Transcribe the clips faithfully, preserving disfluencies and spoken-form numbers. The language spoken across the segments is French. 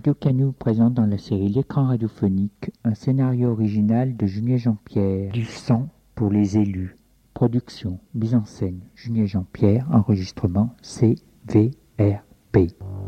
Radio Canu présente dans la série L'écran radiophonique un scénario original de Julien Jean-Pierre, du son pour les élus. Production, mise en scène, Julien Jean-Pierre, enregistrement C V R P.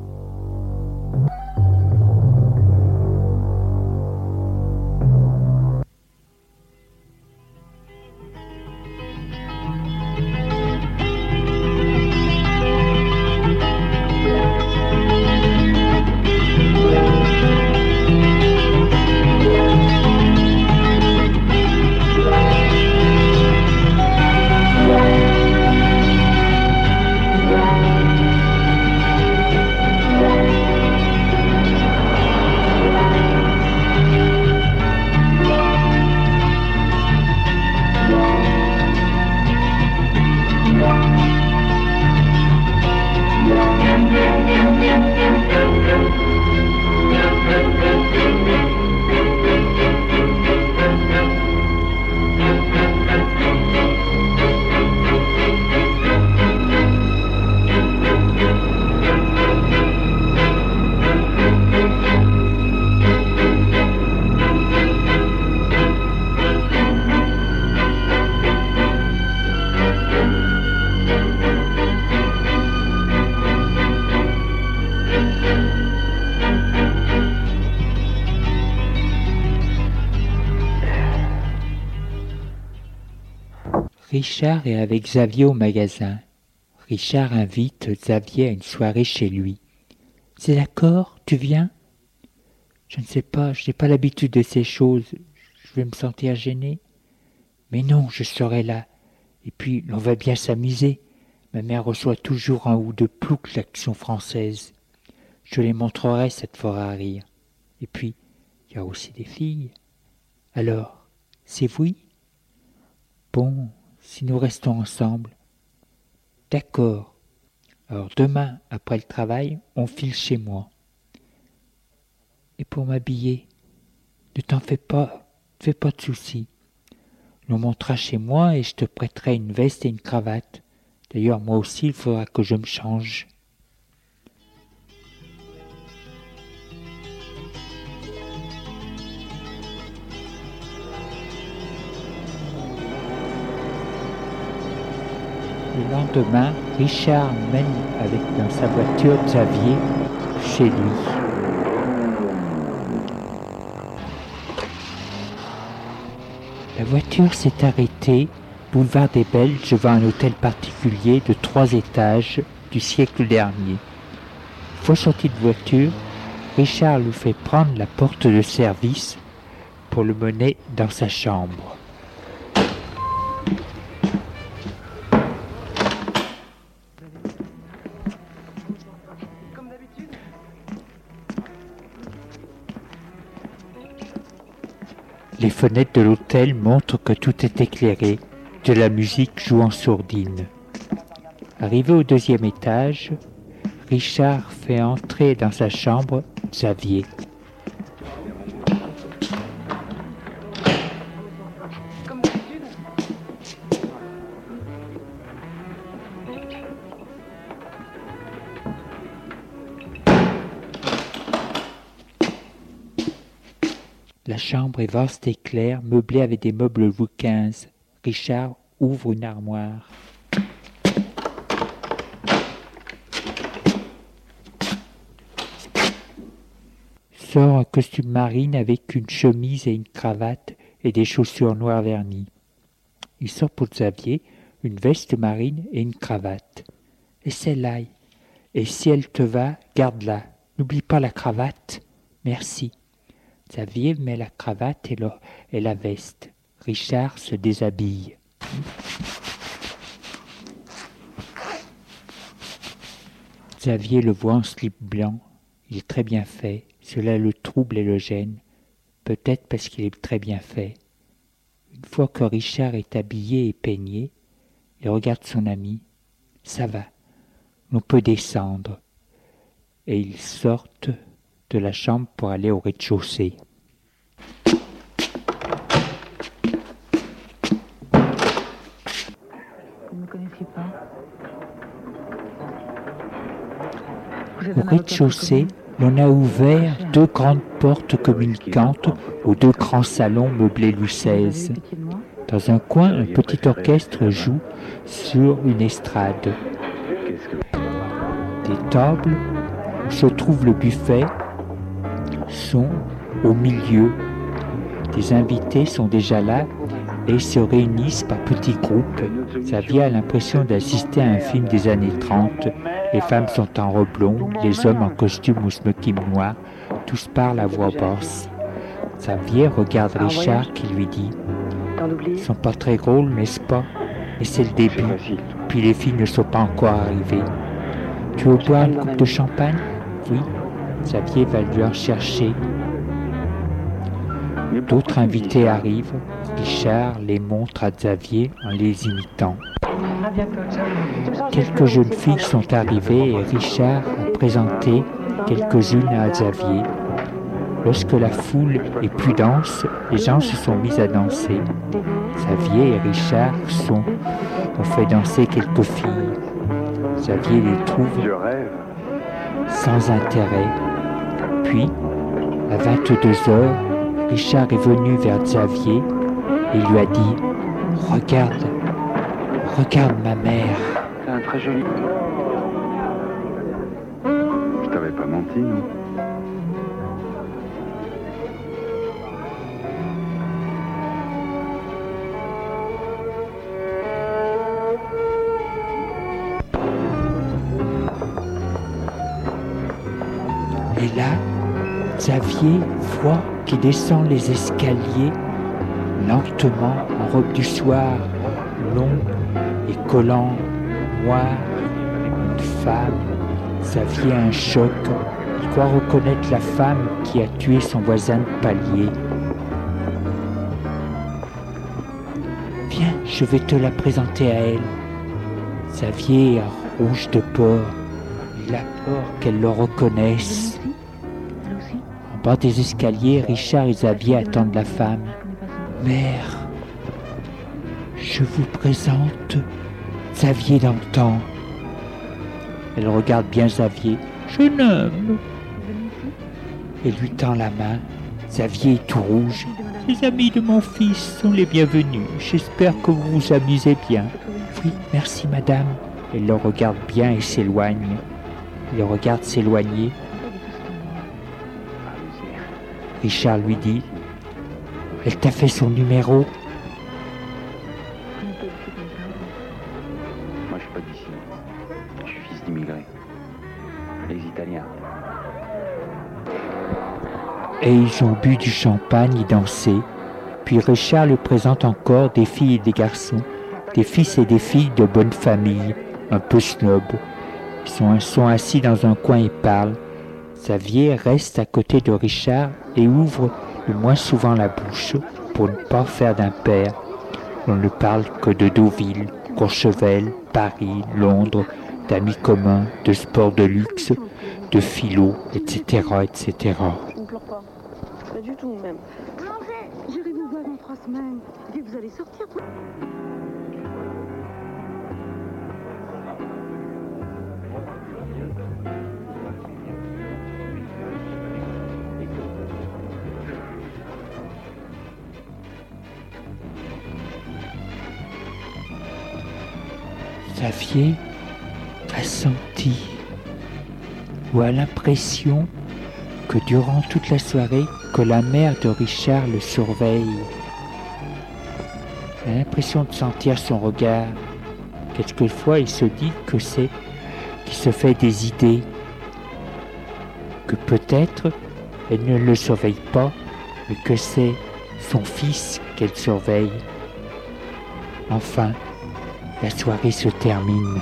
Richard est avec Xavier au magasin. Richard invite Xavier à une soirée chez lui. « C'est d'accord, tu viens ?»« Je ne sais pas, je n'ai pas l'habitude de ces choses. Je vais me sentir gêné. »« Mais non, je serai là. Et puis, l'on va bien s'amuser. Ma mère reçoit toujours un ou deux ploucs l'Action française. Je les montrerai, ça te fera rire. Et puis, il y a aussi des filles. Alors, c'est oui ? Bon, si nous restons ensemble. D'accord. Alors demain, après le travail, on file chez moi. Et pour m'habiller, ne t'en fais pas, ne fais pas de soucis. L'on montera chez moi et je te prêterai une veste et une cravate. D'ailleurs, moi aussi, il faudra que je me change. Le lendemain, Richard mène avec dans sa voiture Xavier chez lui. La voiture s'est arrêtée, boulevard des Belges, devant un hôtel particulier de trois étages du siècle dernier. Une fois sorti de voiture, Richard lui fait prendre la porte de service pour le mener dans sa chambre. Les fenêtres de l'hôtel montrent que tout est éclairé, de la musique joue en sourdine. Arrivé au deuxième étage, Richard fait entrer dans sa chambre Xavier. La chambre est vaste et claire, meublée avec des meubles Louis quinze. Richard ouvre une armoire. Sort un costume marine avec une chemise et une cravate et des chaussures noires vernies. Il sort pour Xavier une veste marine et une cravate. Et celle-là, et si elle te va, garde-la. N'oublie pas la cravate. Merci. Xavier met la cravate et, le, et la veste. Richard se déshabille. Xavier le voit en slip blanc. Il est très bien fait. Cela le trouble et le gêne. Peut-être parce qu'il est très bien fait. Une fois que Richard est habillé et peigné, il regarde son ami. Ça va, l'on peut descendre. Et ils sortent de la chambre pour aller au rez-de-chaussée. Vous ne me connaissiez pas. Au rez-de-chaussée, L'on a ouvert deux grandes portes communicantes aux deux grands salons meublés Louis seize. Dans un coin, un petit orchestre joue sur une estrade. Des tables où se trouve le buffet sont au milieu. Des invités sont déjà là et se réunissent par petits groupes. Xavier a l'impression d'assister à un film des années trente. Les femmes sont en robe longue, les hommes en costume ou smoking noir. Tous parlent à voix basse. Xavier regarde Richard qui lui dit « Ils sont pas très drôles, n'est-ce pas? Mais c'est le début, puis les filles ne sont pas encore arrivées. Tu veux boire une coupe de champagne? Oui. » Xavier va lui en chercher. D'autres invités arrivent. Richard les montre à Xavier en les imitant. Quelques jeunes filles sont arrivées et Richard a présenté quelques-unes à Xavier. Lorsque la foule est plus dense, les gens se sont mis à danser. Xavier et Richard sont, ont fait danser quelques filles. Xavier les trouve sans intérêt. Puis, à vingt-deux heures, Richard est venu vers Xavier et lui a dit « Regarde, regarde ma mère. » C'est un très joli... Je t'avais pas menti, non? Et là, Xavier voit qui descend les escaliers lentement en robe du soir, longue et collant, noire, une femme. Xavier a un choc. Il croit reconnaître la femme qui a tué son voisin de palier. Viens, je vais te la présenter à elle. Xavier est rouge de peur. Il a peur qu'elle le reconnaisse. En bas des escaliers, Richard et Xavier attendent la femme. Mère, je vous présente Xavier d'antan. Elle regarde bien Xavier. Jeune homme. Et lui tend la main. Xavier est tout rouge. Les amis de mon fils sont les bienvenus. J'espère que vous vous amusez bien. Oui, merci madame. Elle le regarde bien et s'éloigne. Il le regarde s'éloigner. Richard lui dit « Elle t'a fait son numéro ?» Moi, je suis pas d'ici. Je suis fils d'immigrés. Les Italiens. Et ils ont bu du champagne et dansé. Puis Richard lui présente encore des filles et des garçons, des fils et des filles de bonne famille, un peu snob. Ils sont, sont assis dans un coin et parlent. Xavier reste à côté de Richard et ouvre le moins souvent la bouche pour ne pas faire d'impair. On ne parle que de Deauville, Courchevel, Paris, Londres, d'amis communs, de sport de luxe, de philo, et cetera, et cetera. Je ne pleure pas. Pas du tout, même. J'irai vous voir dans trois semaines. Et vous allez sortir pour... Xavier a senti ou a l'impression que durant toute la soirée, que la mère de Richard le surveille. Il a l'impression de sentir son regard. Quelquefois, il se dit que c'est qu'il se fait des idées, que peut-être elle ne le surveille pas, mais que c'est son fils qu'elle surveille. Enfin, la soirée se termine.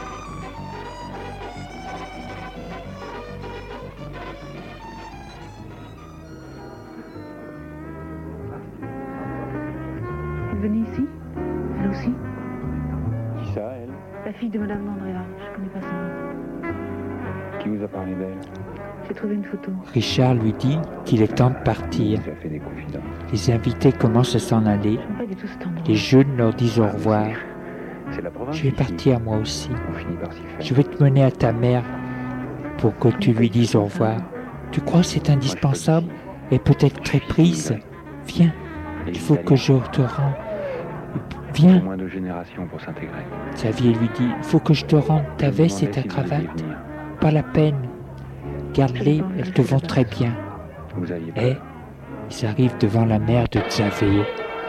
Elle venait ici? Elle aussi? Qui ça, elle? La fille de Madame Mandrea. Je connais pas son nom. Qui vous a parlé d'elle? J'ai trouvé une photo. Richard lui dit qu'il est temps de partir. Ça fait des confidences. Les invités commencent à s'en aller. J'aime pas du tout cet endroit. Les jeunes leur disent au revoir. C'est la province. Je vais ici. partir moi aussi. On finit par s'y faire. Je vais te mener à ta mère pour que tu lui dises au revoir. Tu crois que c'est indispensable et peut-être très prise? Viens, il faut que je te rende. Viens. Moins de générations pour s'intégrer. Xavier lui dit, il faut que je te rende ta veste et ta cravate. Pas la peine. Garde-les, elles te vont très bien. Vous aviez Et peur. ils arrivent devant la mère de Xavier.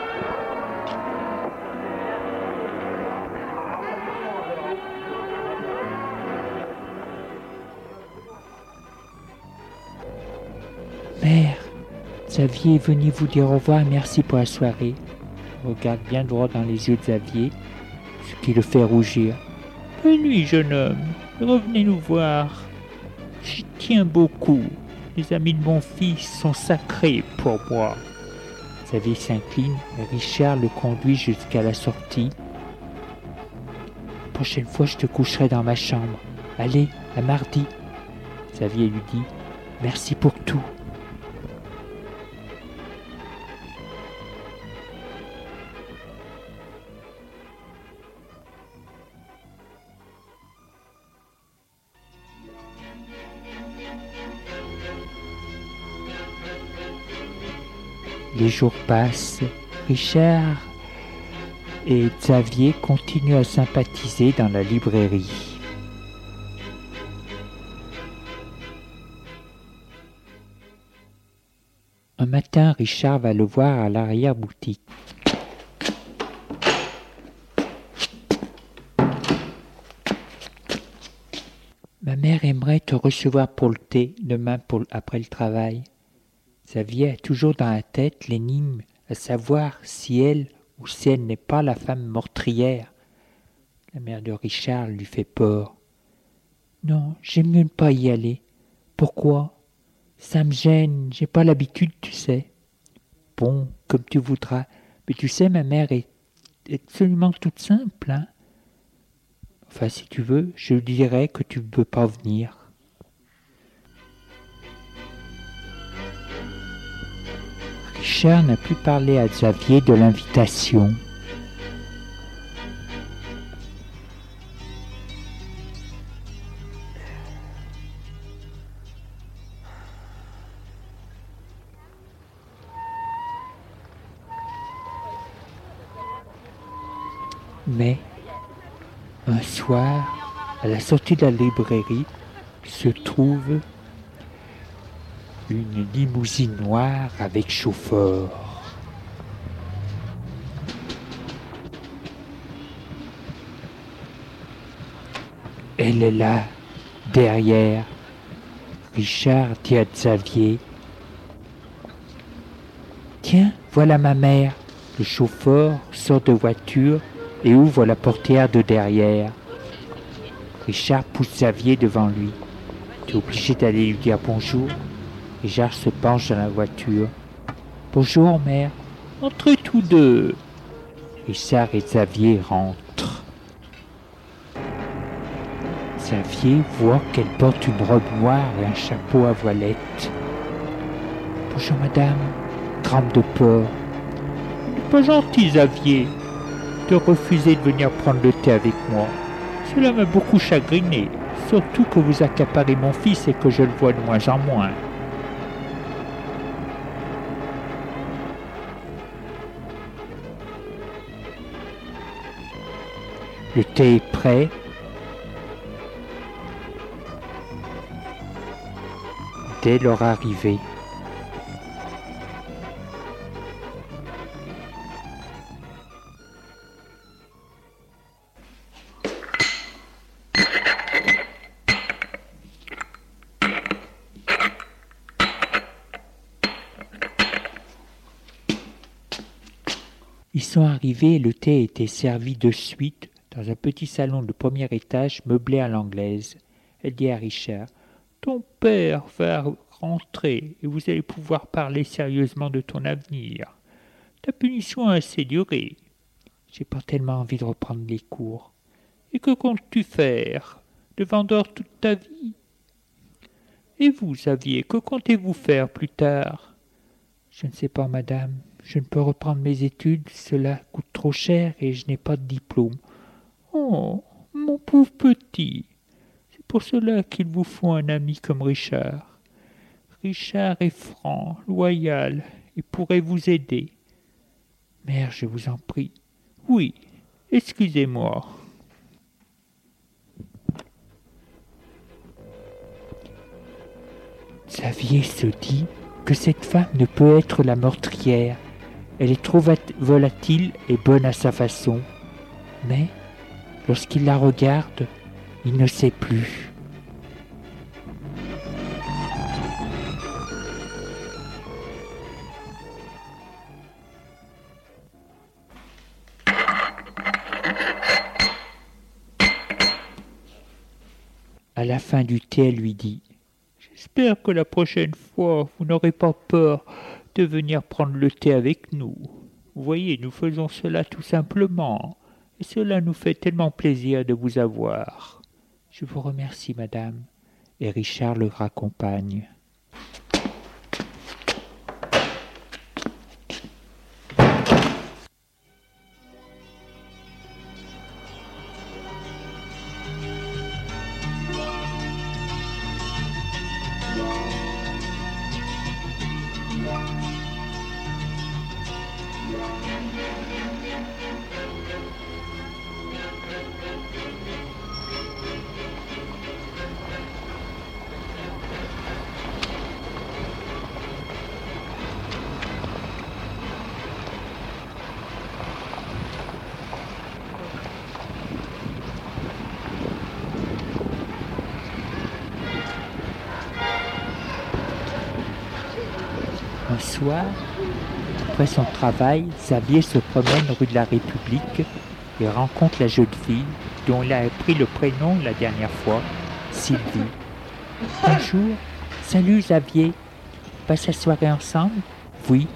Mère, Xavier est venu vous dire au revoir et merci pour la soirée. Regarde bien droit dans les yeux de Xavier, ce qui le fait rougir. Bonne nuit, jeune homme. Revenez nous voir. J'y tiens beaucoup. Les amis de mon fils sont sacrés pour moi. Xavier s'incline et Richard le conduit jusqu'à la sortie. La prochaine fois, je te coucherai dans ma chambre. Allez, à mardi. Xavier lui dit, merci pour tout. Les jours passent, Richard et Xavier continuent à sympathiser dans la librairie. Un matin, Richard va le voir à l'arrière-boutique. Ma mère aimerait te recevoir pour le thé demain pour, après le travail. Xavier a toujours dans la tête l'énigme à savoir si elle ou si elle n'est pas la femme meurtrière. La mère de Richard lui fait peur. Non, j'aime mieux ne pas y aller. Pourquoi? Ça me gêne, j'ai pas l'habitude, tu sais. Bon, comme tu voudras. Mais tu sais, ma mère est absolument toute simple, hein. Enfin, si tu veux, je lui dirai que tu ne peux pas venir. Richard n'a plus parlé à Xavier de l'invitation. Mais, un soir, à la sortie de la librairie, se trouve une limousine noire avec chauffeur. Elle est là, derrière. Richard dit à Xavier, « Tiens, voilà ma mère. » Le chauffeur sort de voiture et ouvre la portière de derrière. Richard pousse Xavier devant lui. « Tu es obligé d'aller lui dire bonjour. » Richard se penche dans la voiture. « Bonjour, mère. Entrez tous deux. » Richard et Xavier rentrent. Xavier voit qu'elle porte une robe noire et un chapeau à voilette. « Bonjour, madame. » Trempe de peur. « C'est pas gentil, Xavier, de refuser de venir prendre le thé avec moi. Cela m'a beaucoup chagriné, surtout que vous accaparez mon fils et que je le vois de moins en moins. » Le thé est prêt. Dès leur arrivée. Ils sont arrivés et le thé était servi de suite dans un petit salon de premier étage meublé à l'anglaise. Elle dit à Richard, « Ton père va rentrer et vous allez pouvoir parler sérieusement de ton avenir. Ta punition a assez duré. J'ai pas tellement envie de reprendre les cours. Et que comptes-tu faire? De vendeur toute ta vie? Et vous, Xavier, que comptez-vous faire plus tard? » Je ne sais pas, madame. Je ne peux reprendre mes études, cela coûte trop cher et je n'ai pas de diplôme. Oh, mon pauvre petit, c'est pour cela qu'il vous faut un ami comme Richard. Richard est franc, loyal, et pourrait vous aider. Mère, je vous en prie. Oui, excusez-moi. Xavier se dit que cette femme ne peut être la meurtrière. Elle est trop volatile et bonne à sa façon. Mais, lorsqu'il la regarde, il ne sait plus. À la fin du thé, elle lui dit « J'espère que la prochaine fois, vous n'aurez pas peur de venir prendre le thé avec nous. Vous voyez, nous faisons cela tout simplement, et cela nous fait tellement plaisir de vous avoir. » « Je vous remercie, madame. » Et Richard le raccompagne. Un soir, après son travail, Xavier se promène rue de la République et rencontre la jeune fille dont il a appris le prénom la dernière fois, Sylvie. Bonjour, salut Xavier, on passe la soirée ensemble? Oui.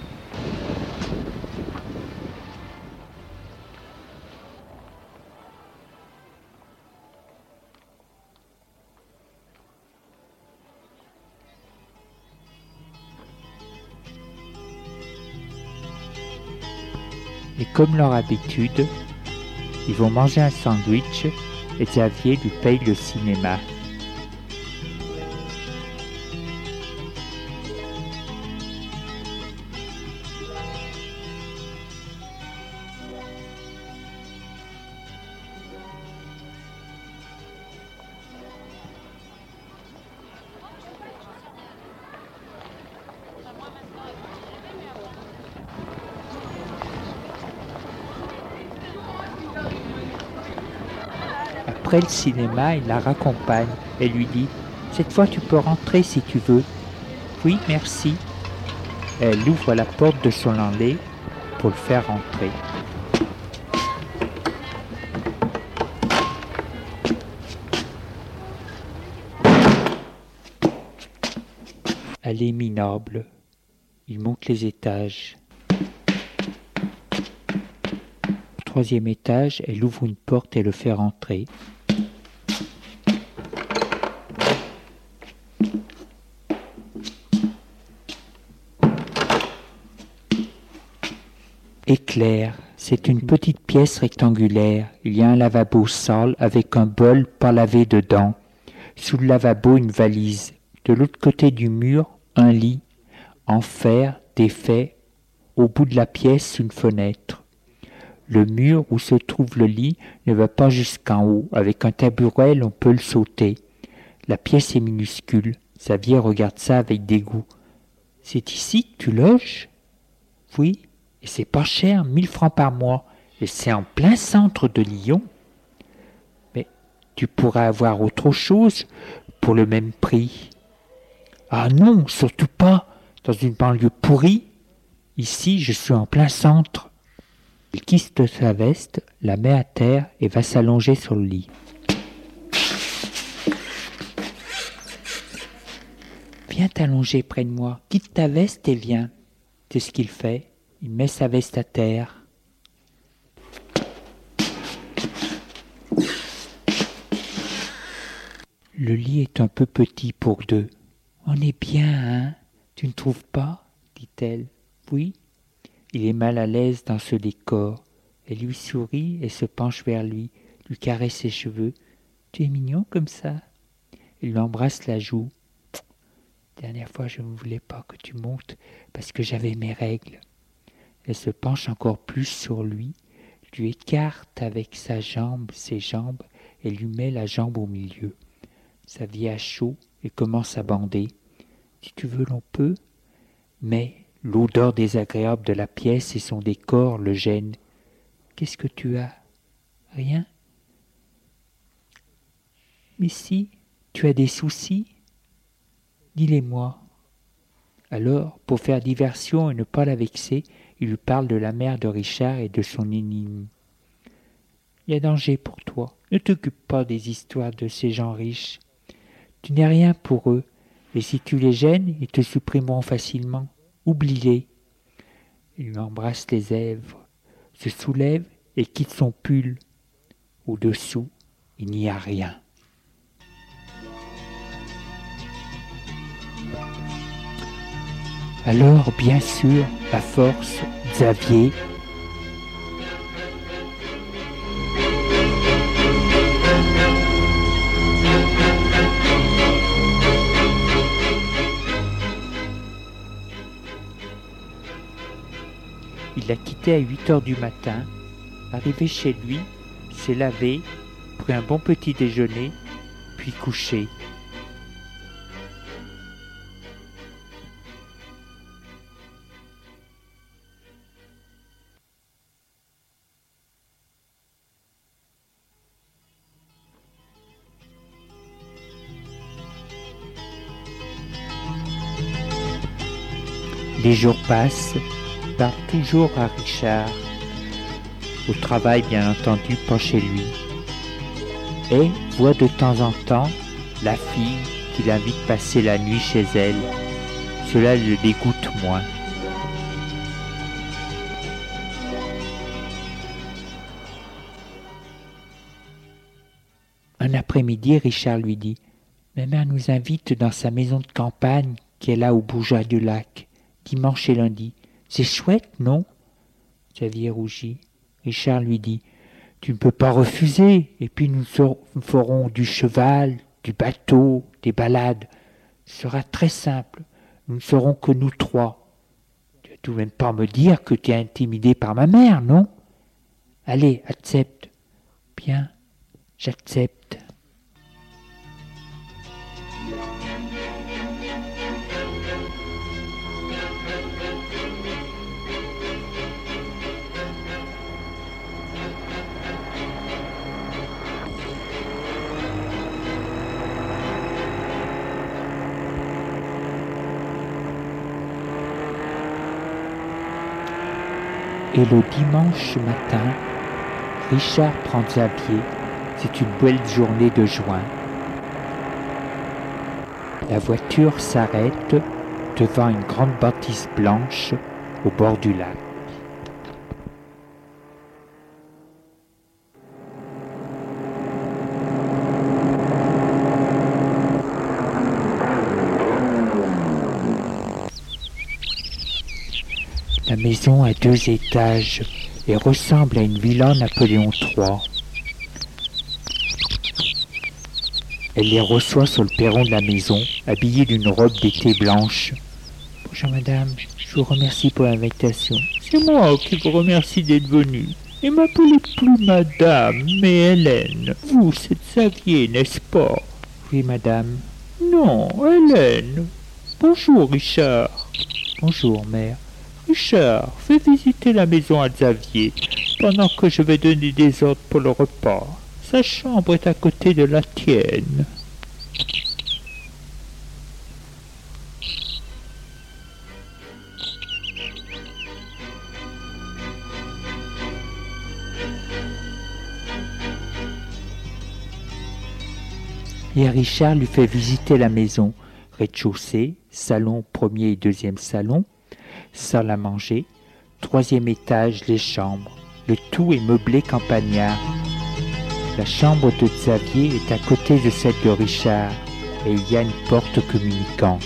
Et comme leur habitude, ils vont manger un sandwich et Xavier lui paye le cinéma. Après le cinéma, il la raccompagne et lui dit « Cette fois tu peux rentrer si tu veux. »« Oui, merci. » Elle ouvre la porte de son lait pour le faire rentrer. Allée minable. Il monte les étages. Au troisième étage, elle ouvre une porte et le fait rentrer. Éclair, c'est une petite pièce rectangulaire. Il y a un lavabo sale avec un bol pas lavé dedans. Sous le lavabo, une valise. De l'autre côté du mur, un lit, en fer, défait. Au bout de la pièce, une fenêtre. Le mur où se trouve le lit ne va pas jusqu'en haut. Avec un tabouret, on peut le sauter. La pièce est minuscule. Xavier regarde ça avec dégoût. « C'est ici que tu loges ?»« Oui. Et c'est pas cher, mille francs par mois. Et c'est en plein centre de Lyon. Mais tu pourrais avoir autre chose pour le même prix. »« Ah non, surtout pas, dans une banlieue pourrie. Ici, je suis en plein centre. » Il quitte sa veste, la met à terre et va s'allonger sur le lit. « Viens t'allonger près de moi, quitte ta veste et viens. » C'est ce qu'il fait. Il met sa veste à terre. Le lit est un peu petit pour deux. « On est bien, hein? Tu ne trouves pas ?» dit-elle. « Oui. » Il est mal à l'aise dans ce décor. Elle lui sourit et se penche vers lui, lui caresse ses cheveux. « Tu es mignon comme ça ?» Il lui embrasse la joue. « La dernière fois, je ne voulais pas que tu montes parce que j'avais mes règles. » Elle se penche encore plus sur lui, lui écarte avec sa jambe ses jambes et lui met la jambe au milieu. Sa vie a chaud et commence à bander. « Si tu veux, l'on peut. » Mais l'odeur désagréable de la pièce et son décor le gênent. « Qu'est-ce que tu as ? Rien ? Mais si, tu as des soucis ? Dis-les-moi. » Alors, pour faire diversion et ne pas la vexer, il lui parle de la mère de Richard et de son énigme. « Il y a danger pour toi. Ne t'occupe pas des histoires de ces gens riches. Tu n'es rien pour eux, et si tu les gênes, ils te supprimeront facilement. Oublie-les. » Il lui embrasse les lèvres, se soulève et quitte son pull. Au-dessous, il n'y a rien. Alors, bien sûr, à force, Xavier... Il l'a quitté à huit heures du matin. Arrivé chez lui, s'est lavé, pris un bon petit déjeuner, puis couché. Les jours passent, il parle toujours à Richard, au travail bien entendu, pas chez lui, et voit de temps en temps la fille qui l'invite passer la nuit chez elle. Cela le dégoûte moins. Un après-midi, Richard lui dit « Ma mère nous invite dans sa maison de campagne qui est là au Bougeat du lac. Dimanche et lundi. C'est chouette, non ?» Xavier rougit. Richard lui dit « Tu ne peux pas refuser, et puis nous, nous ferons du cheval, du bateau, des balades. Ce sera très simple. Nous ne serons que nous trois. Tu vas tout de même pas me dire que tu es intimidé par ma mère, non ? Allez, accepte. » Bien, j'accepte. Et le dimanche matin, Richard prend Xavier. C'est une belle journée de juin. La voiture s'arrête devant une grande bâtisse blanche au bord du lac. La maison a deux étages et ressemble à une villa Napoléon trois. Elle les reçoit sur le perron de la maison, habillée d'une robe d'été blanche. « Bonjour madame, je vous remercie pour l'invitation. »« C'est moi qui vous remercie d'être venue. Et m'appelez plus madame, mais Hélène. Vous, c'est Xavier, n'est-ce pas ?»« Oui madame. »« Non, Hélène. Bonjour Richard. »« Bonjour mère. » « Richard, fais visiter la maison à Xavier, pendant que je vais donner des ordres pour le repas. Sa chambre est à côté de la tienne. » Et Richard lui fait visiter la maison, rez-de-chaussée, salon, premier et deuxième salon, salle à manger, troisième étage, les chambres. Le tout est meublé campagnard. La chambre de Xavier est à côté de celle de Richard et il y a une porte communicante.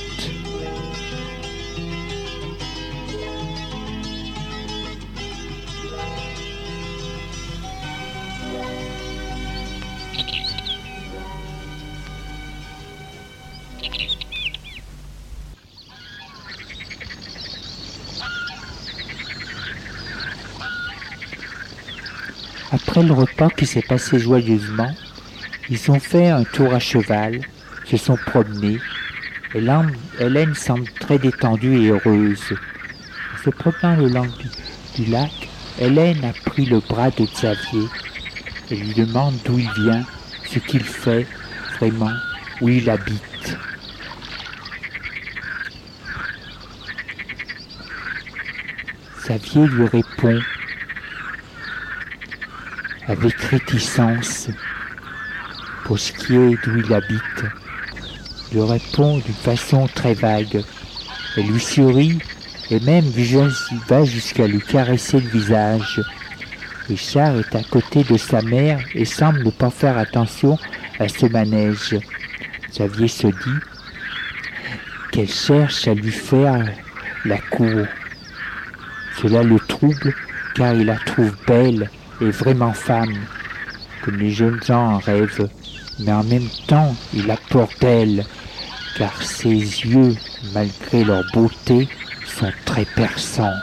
Après le repas qui s'est passé joyeusement, ils ont fait un tour à cheval, se sont promenés. Hélène semble très détendue et heureuse. En se promenant le long du, du lac, Hélène a pris le bras de Xavier. Elle lui demande d'où il vient, ce qu'il fait vraiment, où il habite. Xavier lui répond avec réticence pour ce qui est d'où il habite. Il lui répond d'une façon très vague. Elle lui sourit et même va jusqu'à lui caresser le visage. Richard est à côté de sa mère et semble ne pas faire attention à ce manège. Xavier se dit qu'elle cherche à lui faire la cour. Cela le trouble car il la trouve belle et vraiment femme, comme les jeunes gens en rêvent. Mais en même temps, il a peur d'elle, car ses yeux, malgré leur beauté, sont très perçants.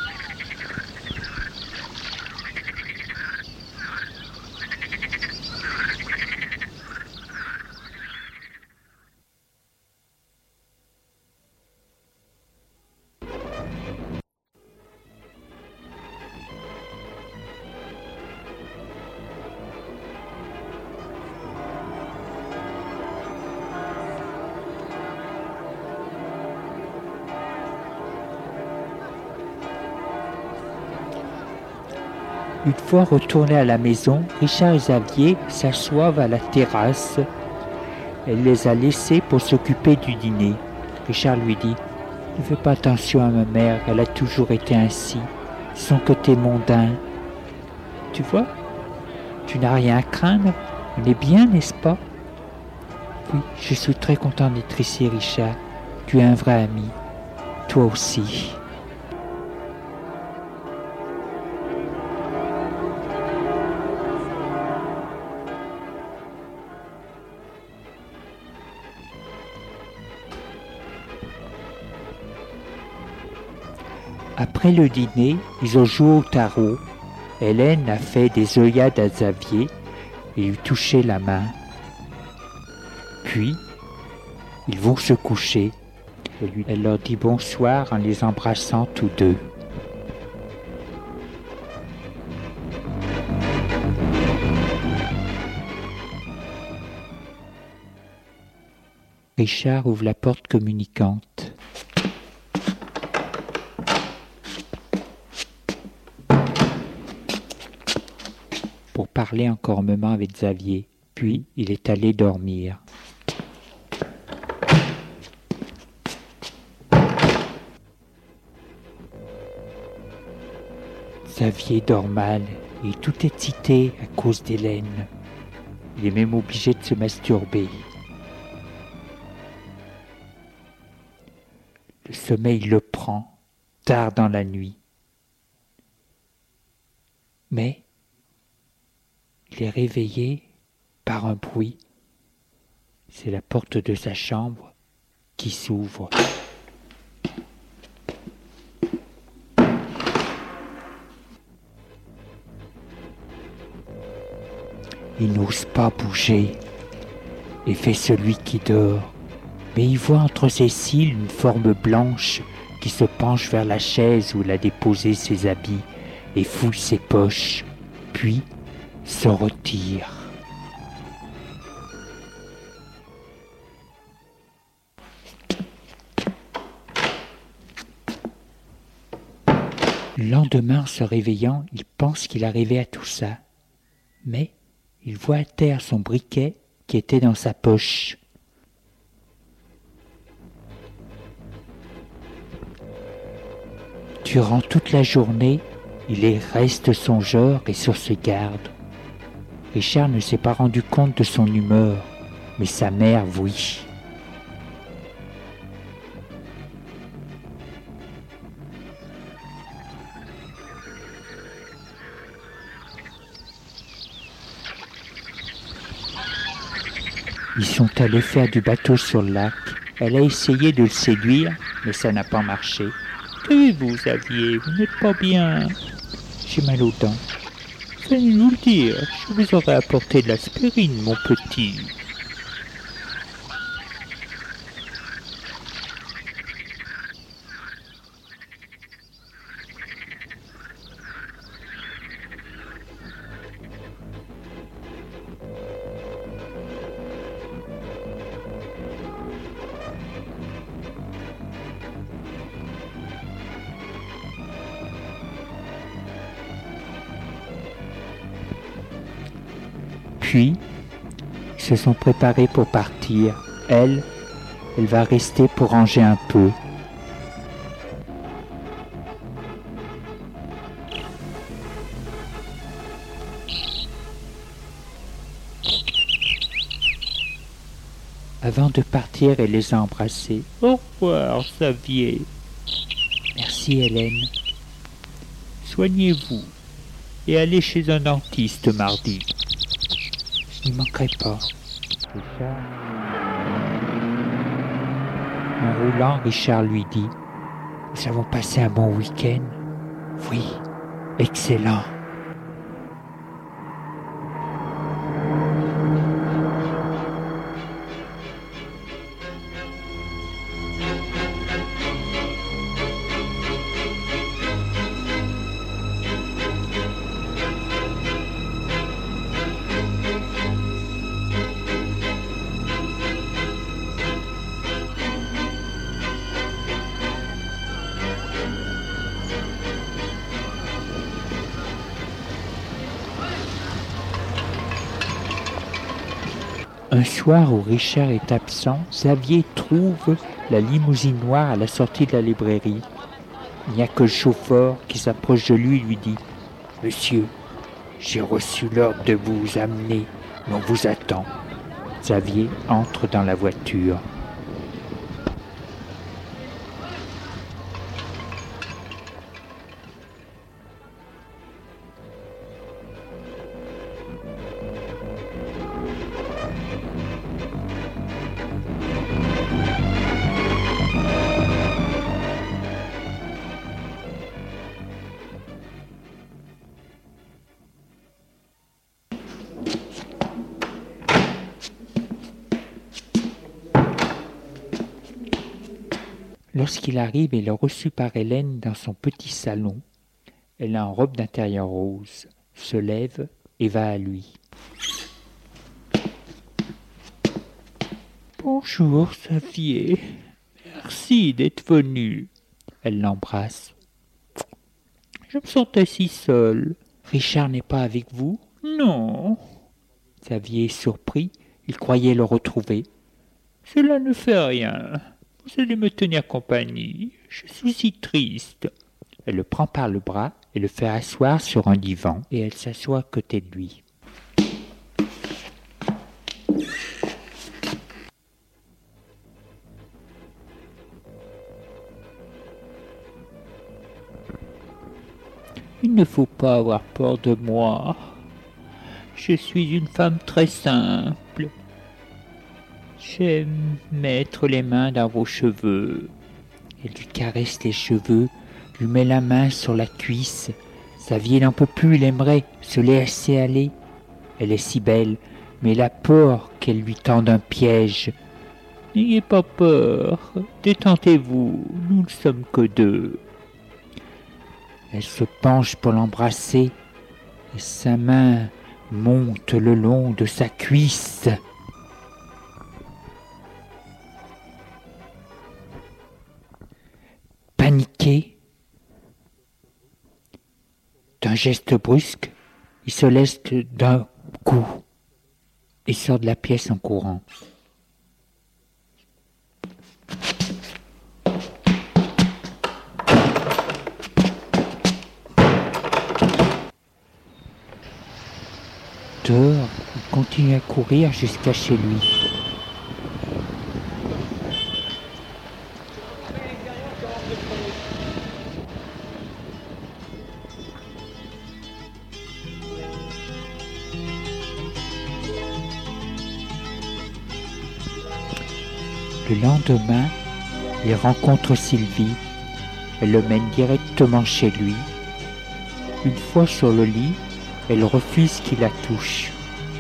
Une fois retournés à la maison, Richard et Xavier s'assoivent à la terrasse. Elle les a laissés pour s'occuper du dîner. Richard lui dit « Ne fais pas attention à ma mère, elle a toujours été ainsi. Son côté mondain. Tu vois, tu n'as rien à craindre. On est bien, n'est-ce pas ?» « Oui, je suis très content d'être ici, Richard. Tu es un vrai ami. Toi aussi. » Après le dîner, ils ont joué au tarot. Hélène a fait des œillades à Xavier et lui touché la main. Puis, ils vont se coucher. Elle leur dit bonsoir en les embrassant tous deux. Richard ouvre la porte communicante. Pour parler encore un moment avec Xavier, puis il est allé dormir. Xavier dort mal et tout est excité à cause d'Hélène. Il est même obligé de se masturber. Le sommeil le prend tard dans la nuit. Mais il est réveillé par un bruit. C'est la porte de sa chambre qui s'ouvre. Il n'ose pas bouger et fait celui qui dort. Mais il voit entre ses cils une forme blanche qui se penche vers la chaise où il a déposé ses habits et fouille ses poches, puis se retire. Le lendemain, en se réveillant, il pense qu'il a rêvé à tout ça. Mais il voit à terre son briquet qui était dans sa poche. Durant toute la journée, il reste songeur et sur ses gardes. Richard ne s'est pas rendu compte de son humeur, mais sa mère, oui. Ils sont allés faire du bateau sur le lac. Elle a essayé de le séduire, mais ça n'a pas marché. « Que vous, Xavier, vous n'êtes pas bien. J'ai mal aux dents. venez nous le dire. Je vous aurais apporté de l'aspirine, mon petit. Puis, ils se sont préparés pour partir. Elle, elle va rester pour ranger un peu. Avant de partir, elle les a embrassés. Au revoir, Xavier. Merci, Hélène. Soignez-vous et allez chez un dentiste mardi. Je n'y manquerai pas. Richard. En roulant, Richard lui dit « Nous avons passé un bon week-end. »« Oui, excellent. » Un soir où Richard est absent, Xavier trouve la limousine noire à la sortie de la librairie. Il n'y a que le chauffeur qui s'approche de lui et lui dit « Monsieur, j'ai reçu l'ordre de vous amener, mais on vous attend. » Xavier entre dans la voiture. Lorsqu'il arrive, il est reçu par Hélène dans son petit salon. Elle est en robe d'intérieur rose, se lève et va à lui. « Bonjour, Xavier. Merci d'être venu. » Elle l'embrasse. « Je me sentais si seule. Richard n'est pas avec vous ? » ?»« Non. » Xavier est surpris. Il croyait le retrouver. « Cela ne fait rien. Vous allez me tenir compagnie. Je suis si triste. » Elle le prend par le bras et le fait asseoir sur un divan, et elle s'assoit à côté de lui. « Il ne faut pas avoir peur de moi. Je suis une femme très simple. J'aime mettre les mains dans vos cheveux. » Elle lui caresse les cheveux, lui met la main sur la cuisse. Xavier n'en peut plus, il aimerait se laisser aller. Elle est si belle, mais il a peur qu'elle lui tende un piège. « N'ayez pas peur, détendez-vous, nous ne sommes que deux. » Elle se penche pour l'embrasser, et sa main monte le long de sa cuisse. Paniqué, d'un geste brusque, il se laisse d'un coup et sort de la pièce en courant. Dehors, il continue à courir jusqu'à chez lui. Le lendemain, il rencontre Sylvie. Elle le mène directement chez lui. Une fois sur le lit, Elle refuse qu'il la touche.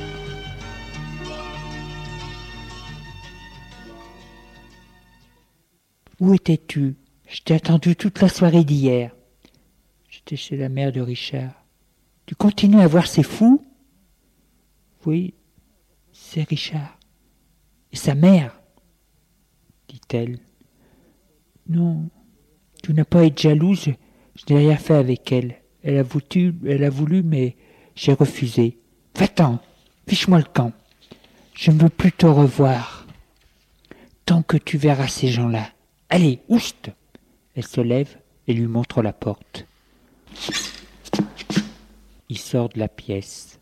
Où étais-tu? Je t'ai attendu toute la soirée d'hier. J'étais chez la mère de Richard. Tu continues à voir ces fous? Oui, c'est Richard. Et sa mère, dit-elle. Non, tu n'as pas à être jalouse, je n'ai rien fait avec elle. Elle a voulu, elle a voulu, mais j'ai refusé. Va-t'en, fiche-moi le camp. Je ne veux plus te revoir. Tant que tu verras ces gens-là. Allez, oust! Elle se lève et lui montre la porte. Il sort de la pièce.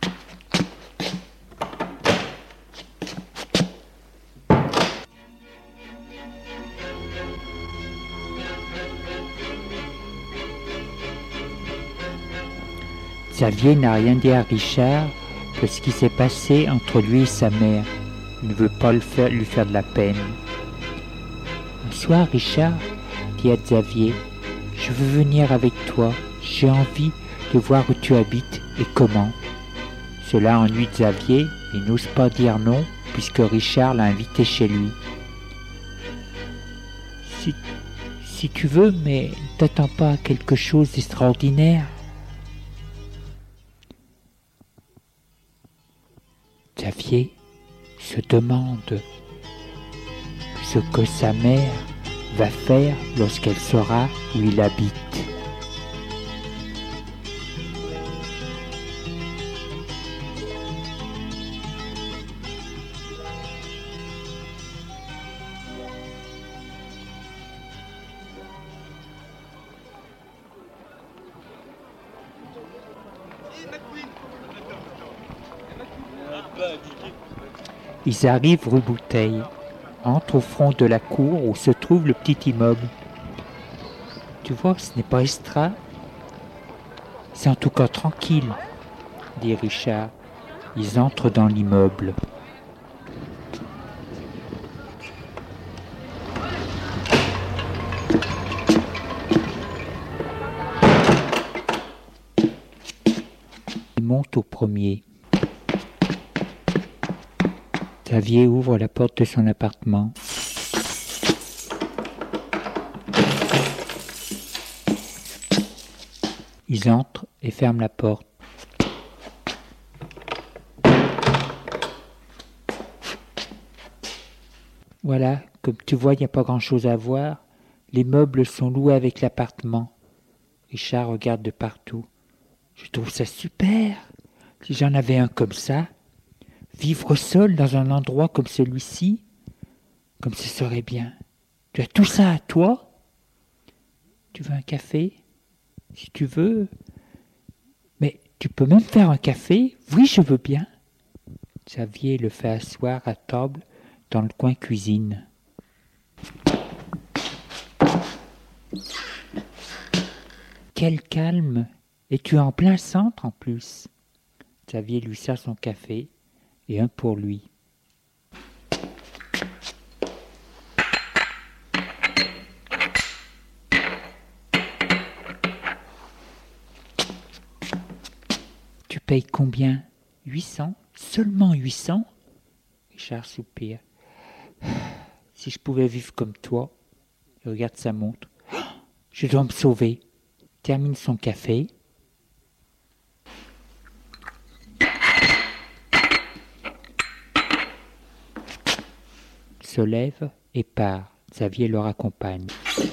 Xavier n'a rien dit à Richard de ce qui s'est passé entre lui et sa mère. Il ne veut pas le faire, lui faire de la peine. Un soir, Richard dit à Xavier, « Je veux venir avec toi, j'ai envie de voir où tu habites et comment. » Cela ennuie Xavier, il n'ose pas dire non puisque Richard l'a invité chez lui. Si, si tu veux, mais ne t'attends pas à quelque chose d'extraordinaire. Xavier se demande ce que sa mère va faire lorsqu'elle saura où il habite. Ils arrivent rue Bouteille, entrent au fond de la cour où se trouve le petit immeuble. Tu vois, ce n'est pas extra. C'est en tout cas tranquille, dit Richard. Ils entrent dans l'immeuble. Ils montent au premier. Xavier ouvre la porte de son appartement. Ils entrent et ferment la porte. Voilà, comme tu vois, il n'y a pas grand-chose à voir. Les meubles sont loués avec l'appartement. Richard regarde de partout. Je trouve ça super. Si j'en avais un comme ça, vivre seul dans un endroit comme celui-ci, comme ce serait bien. Tu as tout ça à toi? Tu veux un café? Si tu veux. Mais tu peux même faire un café? Oui, je veux bien. Xavier le fait asseoir à table dans le coin cuisine. Quel calme! Et tu es en plein centre en plus. Xavier lui sert son café et un pour lui. Tu payes combien? Huit cents? Seulement huit cents? Richard soupire. Si je pouvais vivre comme toi. Il regarde sa montre. Je dois me sauver. Termine son café. Se lève et part. Xavier le raccompagne.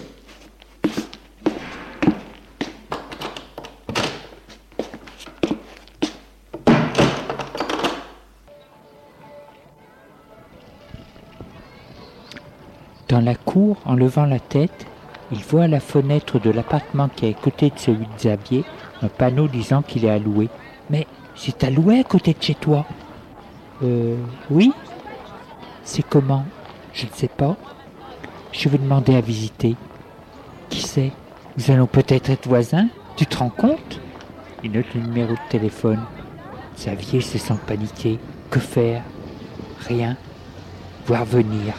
Dans la cour, en levant la tête, il voit à la fenêtre de l'appartement qui est à côté de celui de Xavier un panneau disant qu'il est à louer. Mais c'est à louer à côté de chez toi? Euh, oui. C'est comment? Je ne sais pas. Je vais demander à visiter. Qui sait? Nous allons peut-être être voisins. Tu te rends compte? Il note le numéro de téléphone. Xavier se sent paniqué. Que faire? Rien. Voir venir.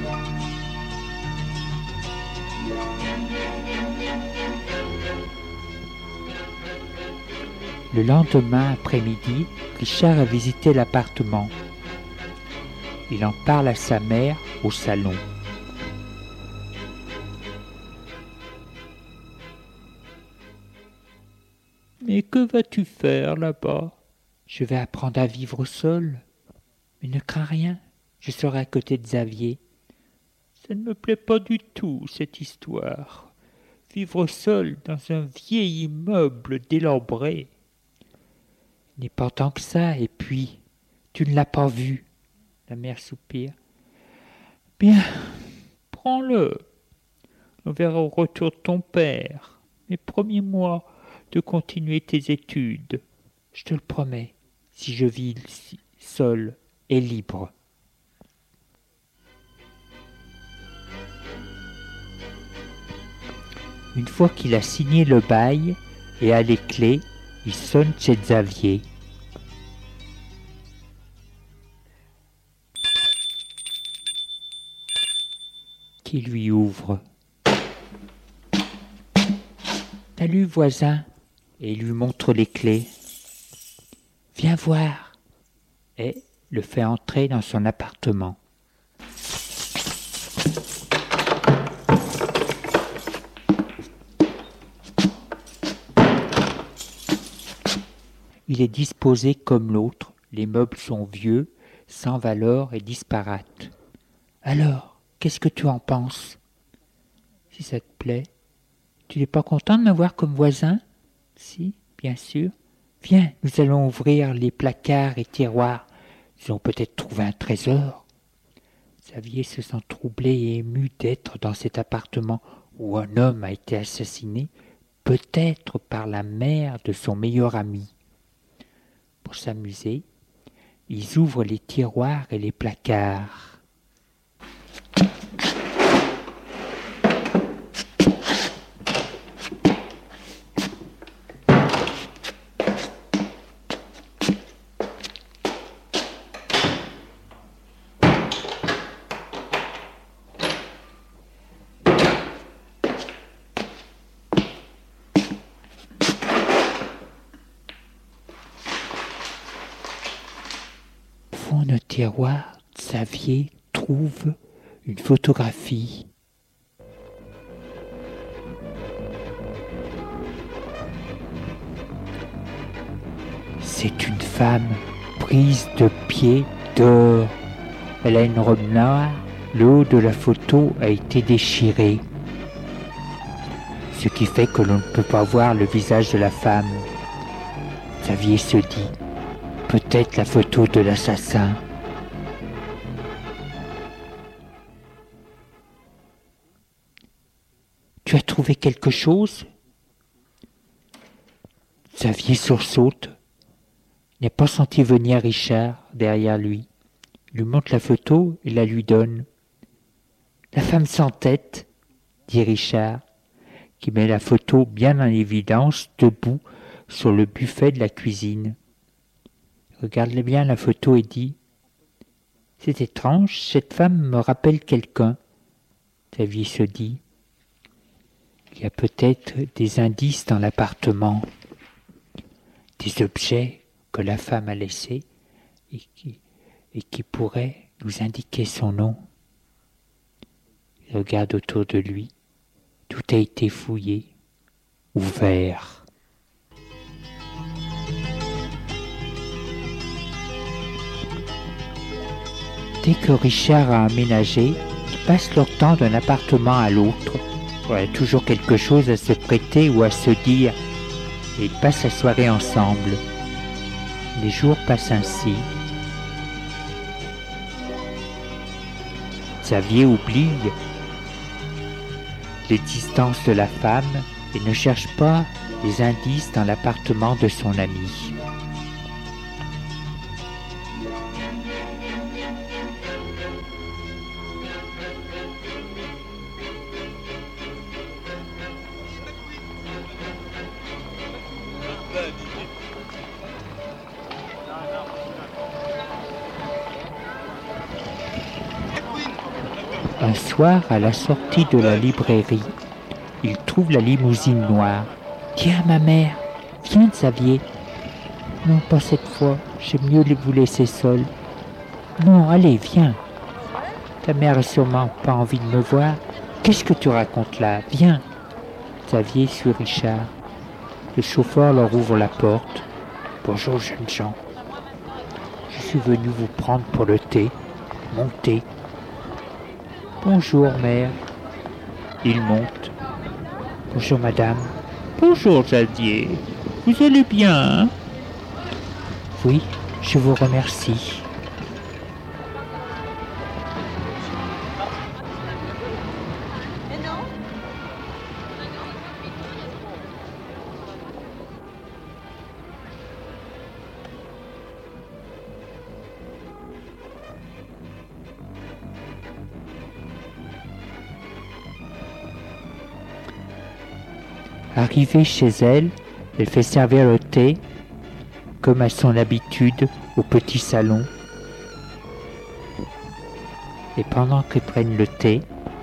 Le lendemain après-midi, Richard a visité l'appartement. Il en parle à sa mère au salon. Mais que vas-tu faire là-bas? Je vais apprendre à vivre seul. Mais ne crains rien, je serai à côté de Xavier. Ça ne me plaît pas du tout, cette histoire. Vivre seul dans un vieil immeuble délabré. Il n'est pas tant que ça, et puis, tu ne l'as pas vu. La mère soupire. Bien, prends-le. On verra au retour de ton père. Mais promets-moi de continuer tes études. Je te le promets, si je vis seul et libre. Une fois qu'il a signé le bail et a les clés, il sonne chez Xavier. Qui lui ouvre. Salut voisin, et il lui montre les clés. Viens voir, et le fait entrer dans son appartement. Il est disposé comme l'autre, les meubles sont vieux, sans valeur et disparates. Alors, qu'est-ce que tu en penses? Si ça te plaît, tu n'es pas content de me voir comme voisin? Si, bien sûr. Viens, nous allons ouvrir les placards et tiroirs. Ils ont peut-être trouvé un trésor. Xavier se sent troublé et ému d'être dans cet appartement où un homme a été assassiné, peut-être par la mère de son meilleur ami. Pour s'amuser, ils ouvrent les tiroirs et les placards. Au fond d'un tiroir, Xavier trouve une photographie. C'est une femme prise de pied dehors. Elle a une robe noire, le haut de la photo a été déchiré, ce qui fait que l'on ne peut pas voir le visage de la femme. Xavier se dit, peut-être la photo de l'assassin. Tu as trouvé quelque chose? Xavier sursaute. Il n'a pas senti venir Richard derrière lui. Il lui montre la photo et la lui donne. La femme sans tête, dit Richard, qui met la photo bien en évidence, debout sur le buffet de la cuisine. Regarde bien la photo et dit « C'est étrange, cette femme me rappelle quelqu'un. » Xavier se dit « Il y a peut-être des indices dans l'appartement, des objets que la femme a laissés et qui, et qui pourraient nous indiquer son nom. » Il regarde autour de lui. Tout a été fouillé, ouvert. Dès que Richard a aménagé, ils passent leur temps d'un appartement à l'autre. Il y a toujours quelque chose à se prêter ou à se dire, et ils passent la soirée ensemble. Les jours passent ainsi. Xavier oublie l'existence de la femme et ne cherche pas les indices dans l'appartement de son ami. Un soir, à la sortie de la librairie, il trouve la limousine noire. « Tiens, ma mère, viens, Xavier. »« Non, pas cette fois, j'aime mieux vous laisser seul. »« Non, allez, viens. Ta mère n'a sûrement pas envie de me voir. Qu'est-ce que tu racontes là? Viens. » Xavier suit Richard. Le chauffeur leur ouvre la porte. « Bonjour, jeunes gens. Je suis venu vous prendre pour le thé. Montez. »« Bonjour, mère. » Il monte. « Bonjour, madame. »« Bonjour, Xavier. Vous allez bien, hein? »« Oui, je vous remercie. » Arrivée chez elle, elle fait servir le thé, comme à son habitude, au petit salon. Et pendant qu'ils prennent le thé,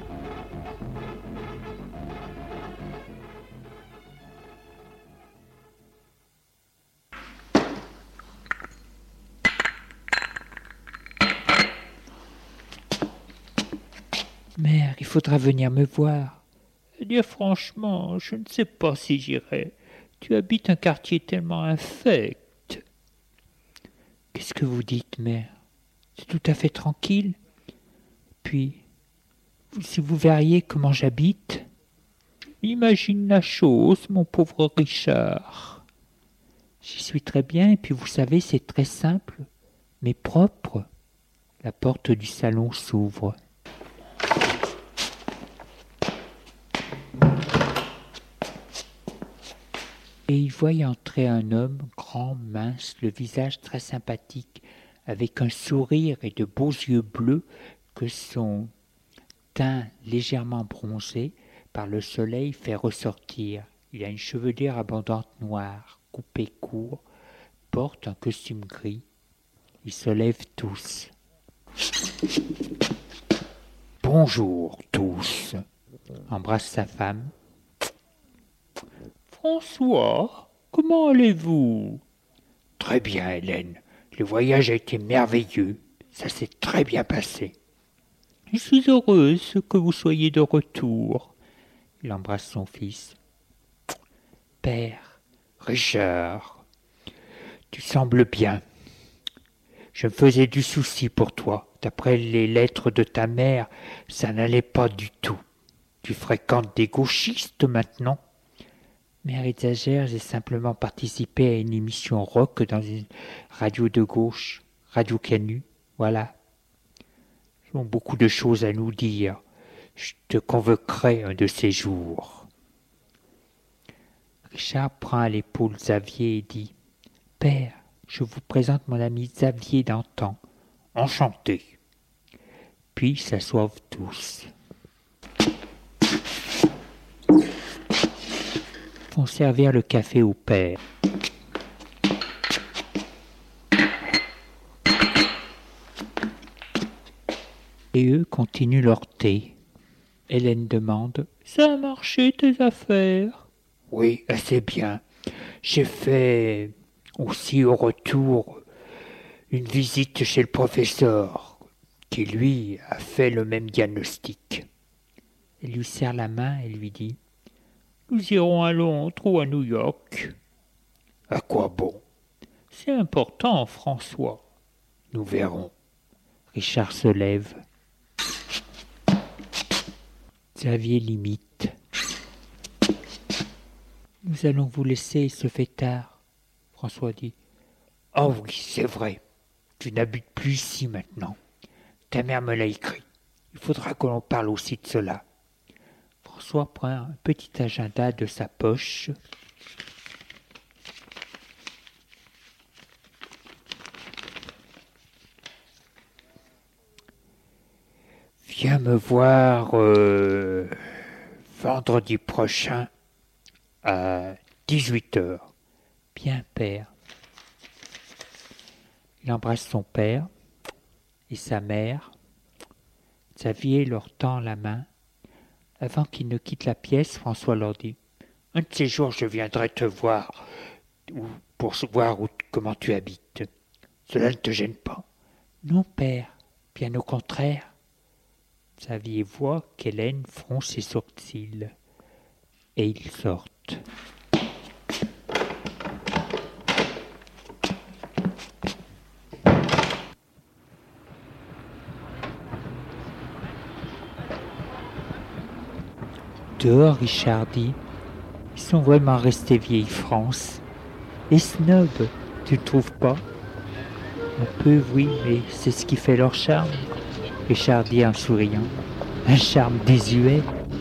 mère, il faudra venir me voir. Eh bien, franchement, je ne sais pas si j'irai. Tu habites un quartier tellement infect. Qu'est-ce que vous dites, mère? C'est tout à fait tranquille. Puis, si vous verriez comment j'habite. Imagine la chose, mon pauvre Richard. J'y suis très bien, et puis vous savez, c'est très simple, mais propre. La porte du salon s'ouvre. Et il voit y entrer un homme grand, mince, le visage très sympathique, avec un sourire et de beaux yeux bleus que son teint légèrement bronzé par le soleil fait ressortir. Il a une chevelure abondante noire, coupée court, porte un costume gris. Ils se lèvent tous. « Bonjour tous !» embrasse sa femme. « François, comment allez-vous ?»« Très bien, Hélène. Le voyage a été merveilleux. Ça s'est très bien passé. »« Je suis heureuse que vous soyez de retour. » Il embrasse son fils. « Père, Richard, tu sembles bien. Je me faisais du souci pour toi. D'après les lettres de ta mère, ça n'allait pas du tout. Tu fréquentes des gauchistes maintenant ? » Mère exagère, j'ai simplement participé à une émission rock dans une radio de gauche, Radio Canu, voilà. Ils ont beaucoup de choses à nous dire. Je te convoquerai un de ces jours. Richard prend à l'épaule Xavier et dit « Père, je vous présente mon ami Xavier d'antan. Enchanté. » Puis ils s'assoivent tous. Font servir le café au père. Et eux continuent leur thé. Hélène demande « Ça a marché tes affaires ?»« Oui, assez bien. J'ai fait aussi au retour une visite chez le professeur qui lui a fait le même diagnostic. » Elle lui serre la main et lui dit « Nous irons à Londres ou à New York. »« À quoi bon ? » ?»« C'est important, François. » »« Nous verrons. » Richard se lève. Xavier l'imite. « Nous allons vous laisser, il se fait tard. » François dit. « Oh oui, c'est vrai. Tu n'habites plus ici maintenant. Ta mère me l'a écrit. Il faudra que l'on parle aussi de cela. » François prend un petit agenda de sa poche. Viens me voir euh, vendredi prochain à dix-huit heures. Bien, père. Il embrasse son père et sa mère. Xavier leur tend la main. Avant qu'ils ne quittent la pièce, François leur dit « Un de ces jours, je viendrai te voir pour voir où, comment tu habites. Cela ne te gêne pas ?»« Non, père, bien au contraire. » Xavier voit qu'Hélène fronce ses sourcils. Et ils sortent. Dehors, Richard dit « Ils sont vraiment restés vieille France. Et snobs, tu ne trouves pas ?»« Un peu, oui, mais c'est ce qui fait leur charme. » Richard dit en souriant. « Un charme désuet. »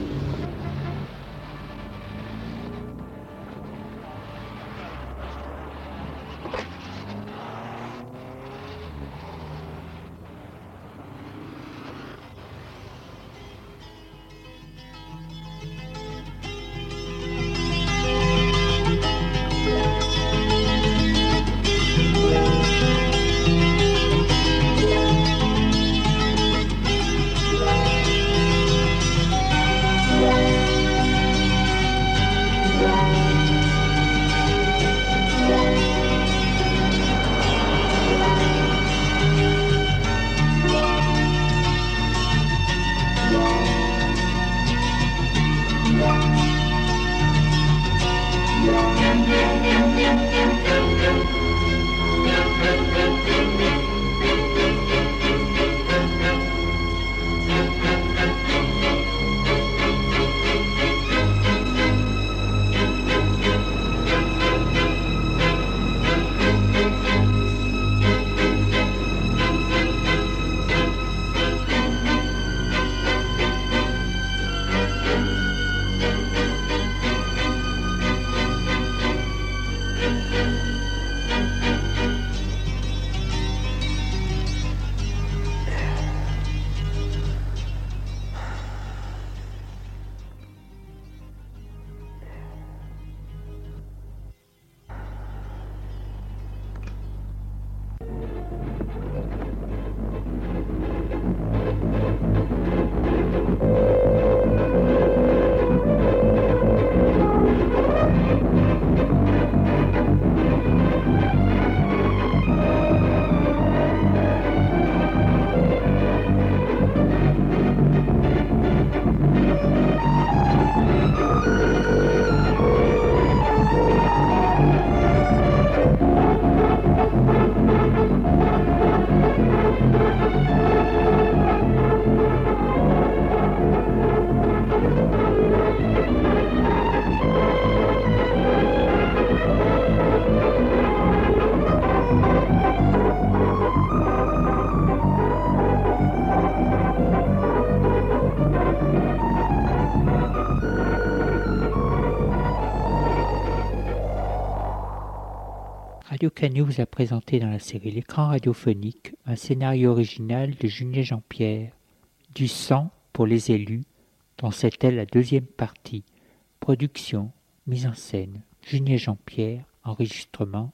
Radio Canu vous a présenté dans la série L'écran radiophonique un scénario original de Julien Jean-Pierre, Du sang pour les élus, dont c'était la deuxième partie. Production, mise en scène, Julien Jean-Pierre, enregistrement,